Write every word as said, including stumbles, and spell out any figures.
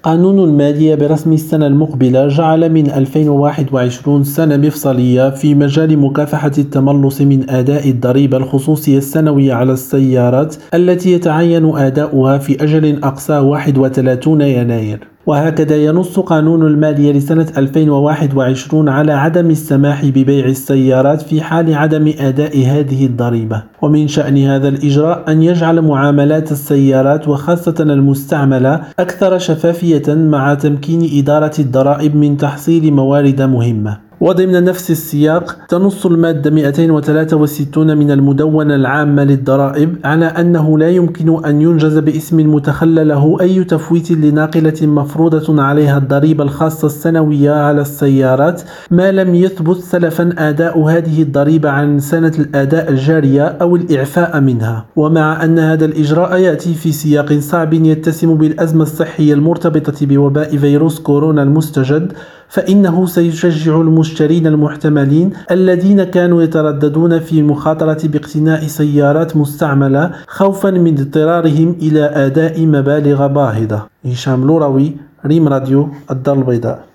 قانون المالية برسم السنة المقبلة جعل من ألفين وواحد وعشرين سنة مفصلية في مجال مكافحة التملص من أداء الضريبة الخصوصية السنوية على السيارات التي يتعين أداؤها في أجل أقصاه واحد وثلاثين يناير. وهكذا ينص قانون المالية لسنة ألفين وواحد وعشرين على عدم السماح ببيع السيارات في حال عدم أداء هذه الضريبة، ومن شأن هذا الإجراء أن يجعل معاملات السيارات وخاصة المستعملة أكثر شفافية مع تمكين إدارة الضرائب من تحصيل موارد مهمة. وضمن نفس السياق تنص المادة مئتين وثلاثة وستين من المدونة العامة للضرائب على أنه لا يمكن أن ينجز باسم المتخلى له أي تفويت لناقلة مفروضة عليها الضريبة الخاصة السنوية على السيارات ما لم يثبت سلفا أداء هذه الضريبة عن سنة الأداء الجارية أو الإعفاء منها. ومع أن هذا الإجراء يأتي في سياق صعب يتسم بالأزمة الصحية المرتبطة بوباء فيروس كورونا المستجد، فإنه سيشجع المشترين المحتملين الذين كانوا يترددون في المخاطرة باقتناء سيارات مستعملة خوفا من اضطرارهم إلى أداء مبالغ باهظة. هشام لوروي، ريم راديو، الدار البيضاء.